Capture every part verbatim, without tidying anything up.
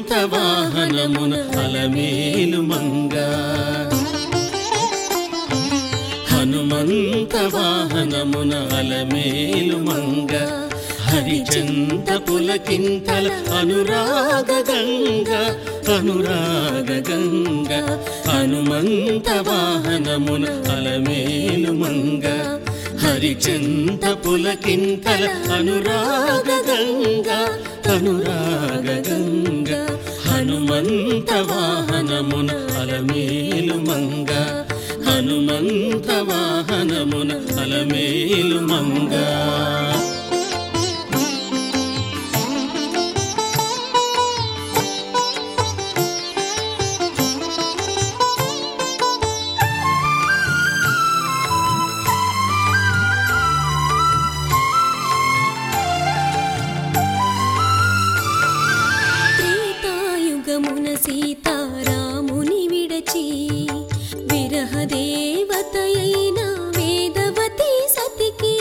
హనుమంత వాహనమున అలమేలు మంగ హనుమంత వాహనమున అలమేలు మంగ హరిచంత పులకింతల అనురాగ గంగ అనురాగ గంగ హనుమంత వాహనమున అలమేలు మంగ హరిచంత పులకింతల అనురాగ గంగ అనురాగ గంగ హనుమంత వాహనమున అలమేలు మంగ హనుమంత వాహనమున అలమేలు మంగ సీతారాముని విడచి విరహ దేవతయైన వేదవతి సతికి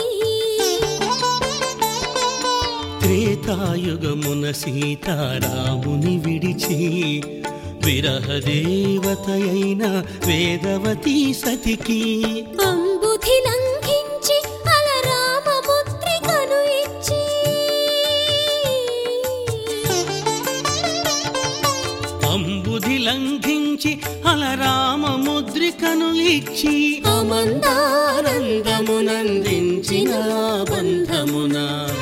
త్రేతాయుగమున సీతారాముని విడిచి విరహ దేవతయైన వేదవతి సతికి అంబుధి లంఘించి అలరామ ముద్రికను ఇచ్చి అంబుధి లంఘించి అలరామ ముద్రికను ఇచ్చి అమందానందమునందించిన బంధమున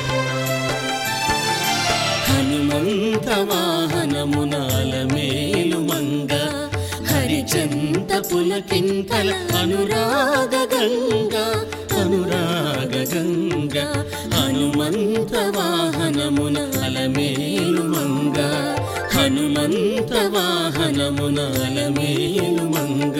హనుమంత వాహనమున అలమేలు మంగ హరిచంత పులకింతల అనురాగ గంగ అనురాగ గంగ హనుమంత వాహనమున అలమేలు మంగ హనుమంత వాహనమున అలమేలు మంగ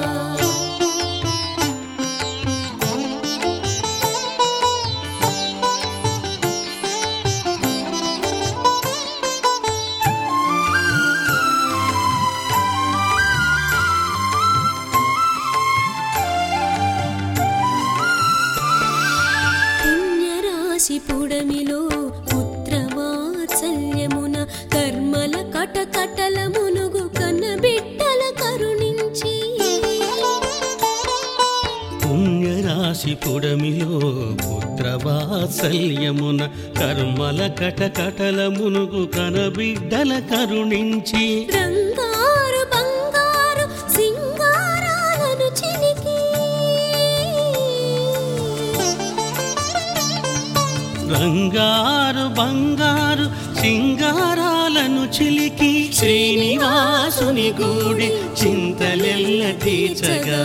పుణ్యరాశి పుడమిలో పుత్రవాత్సల్యమున కర్మల కటకటల మునుగు కన్న బిడ్డల కరుణించి పుణ్యరాశి పుడమిలో పుత్రవాత్సల్యమున కర్మల కటకటల మునుగు కన బిడ్డల కరుణించి రంగారు బంగారు సింగారాలను చిలికి రంగారు బంగారు సింగారాలను చిలికి శ్రీనివాసుని గూడి చింతలెల్ల తీర్చగా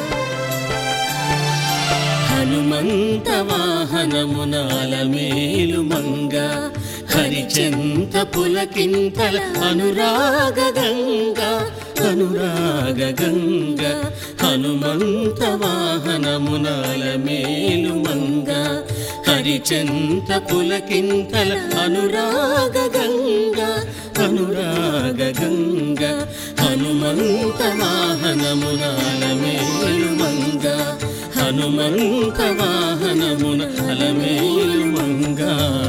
హనుమంత వాహనమున అలమేలు మంగ హరిచంత పులకింతల అనురాగ గంగ అనురాగ గంగ హనుమంత వాహనమున అలమేలు మంగ హరిచంత పులకింతల అనురాగ గంగ అనురాగ గంగ హనుమంత వాహనమున అలమేలు మంగ హనుమంత వాహనమున అలమేలు మంగ